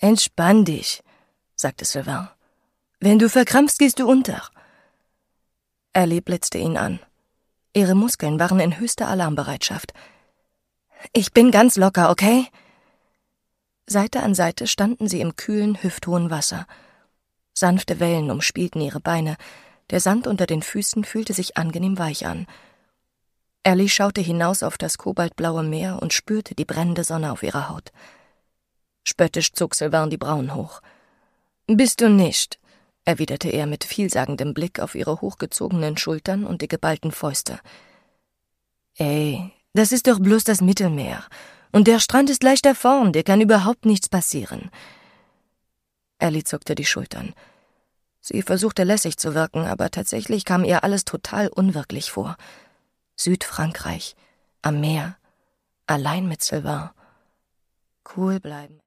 »Entspann dich«, sagte Sylvain. »Wenn du verkrampfst, gehst du unter.« Ellie blitzte ihn an. Ihre Muskeln waren in höchster Alarmbereitschaft. »Ich bin ganz locker, okay?« Seite an Seite standen sie im kühlen, hüfthohen Wasser. Sanfte Wellen umspielten ihre Beine, der Sand unter den Füßen fühlte sich angenehm weich an. Ellie schaute hinaus auf das kobaltblaue Meer und spürte die brennende Sonne auf ihrer Haut. Spöttisch zog Sylvain die Brauen hoch. »Bist du nicht«, erwiderte er mit vielsagendem Blick auf ihre hochgezogenen Schultern und die geballten Fäuste. »Ey, das ist doch bloß das Mittelmeer. Und der Strand ist leicht da vorn, dir kann überhaupt nichts passieren.« Ellie zuckte die Schultern. Sie versuchte lässig zu wirken, aber tatsächlich kam ihr alles total unwirklich vor. Südfrankreich, am Meer, allein mit Sylvain. Cool bleiben.